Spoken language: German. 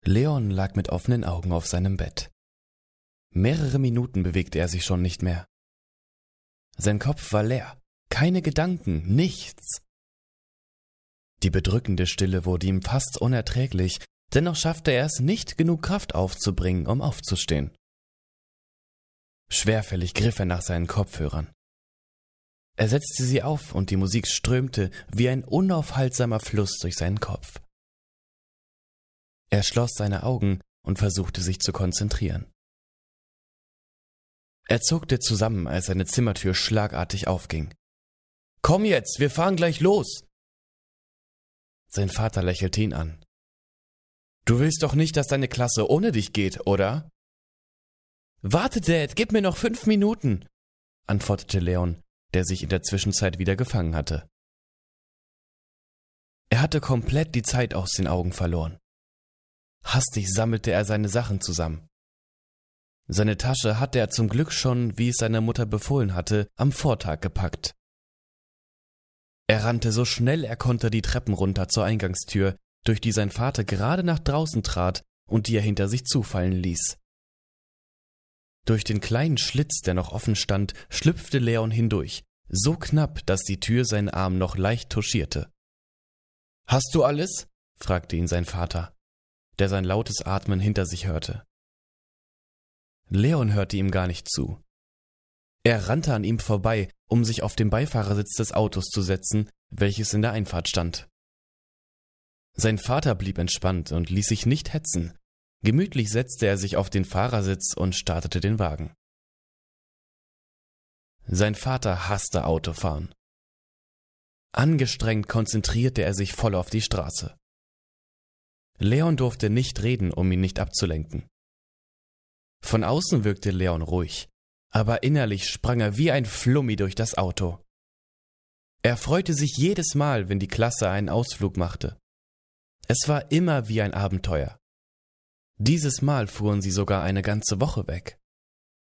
Leon lag mit offenen Augen auf seinem Bett. Mehrere Minuten bewegte er sich schon nicht mehr. Sein Kopf war leer, keine Gedanken, nichts. Die bedrückende Stille wurde ihm fast unerträglich, dennoch schaffte er es nicht, genug Kraft aufzubringen, um aufzustehen. Schwerfällig griff er nach seinen Kopfhörern. Er setzte sie auf und die Musik strömte wie ein unaufhaltsamer Fluss durch seinen Kopf. Er schloss seine Augen und versuchte sich zu konzentrieren. Er zuckte zusammen, als seine Zimmertür schlagartig aufging. »Komm jetzt, wir fahren gleich los!« Sein Vater lächelte ihn an. »Du willst doch nicht, dass deine Klasse ohne dich geht, oder?« »Warte, Dad, gib mir noch 5 Minuten«, antwortete Leon, der sich in der Zwischenzeit wieder gefangen hatte. Er hatte komplett die Zeit aus den Augen verloren. Hastig sammelte er seine Sachen zusammen. Seine Tasche hatte er zum Glück schon, wie es seine Mutter befohlen hatte, am Vortag gepackt. Er rannte so schnell er konnte die Treppen runter zur Eingangstür, durch die sein Vater gerade nach draußen trat und die er hinter sich zufallen ließ. Durch den kleinen Schlitz, der noch offen stand, schlüpfte Leon hindurch, so knapp, dass die Tür seinen Arm noch leicht touchierte. »Hast du alles?« fragte ihn sein Vater, der sein lautes Atmen hinter sich hörte. Leon hörte ihm gar nicht zu. Er rannte an ihm vorbei, um sich auf den Beifahrersitz des Autos zu setzen, welches in der Einfahrt stand. Sein Vater blieb entspannt und ließ sich nicht hetzen. Gemütlich setzte er sich auf den Fahrersitz und startete den Wagen. Sein Vater hasste Autofahren. Angestrengt konzentrierte er sich voll auf die Straße. Leon durfte nicht reden, um ihn nicht abzulenken. Von außen wirkte Leon ruhig, aber innerlich sprang er wie ein Flummi durch das Auto. Er freute sich jedes Mal, wenn die Klasse einen Ausflug machte. Es war immer wie ein Abenteuer. Dieses Mal fuhren sie sogar eine ganze Woche weg.